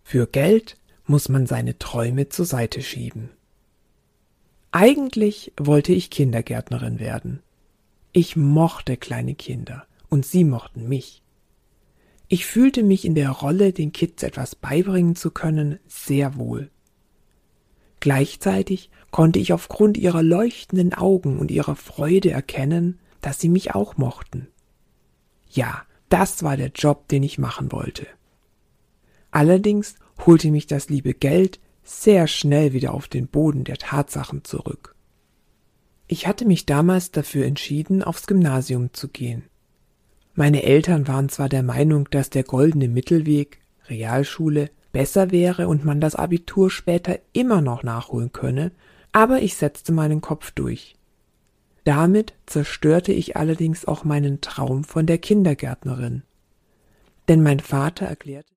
Für Geld muss man seine Träume zur Seite schieben. Eigentlich wollte ich Kindergärtnerin werden. Ich mochte kleine Kinder und sie mochten mich. Ich fühlte mich in der Rolle, den Kids etwas beibringen zu können, sehr wohl. Gleichzeitig konnte ich aufgrund ihrer leuchtenden Augen und ihrer Freude erkennen, dass sie mich auch mochten. Ja, das war der Job, den ich machen wollte. Allerdings holte mich das liebe Geld sehr schnell wieder auf den Boden der Tatsachen zurück. Ich hatte mich damals dafür entschieden, aufs Gymnasium zu gehen. Meine Eltern waren zwar der Meinung, dass der goldene Mittelweg, Realschule, besser wäre und man das Abitur später immer noch nachholen könne, aber ich setzte meinen Kopf durch. Damit zerstörte ich allerdings auch meinen Traum von der Kindergärtnerin. Denn mein Vater erklärte,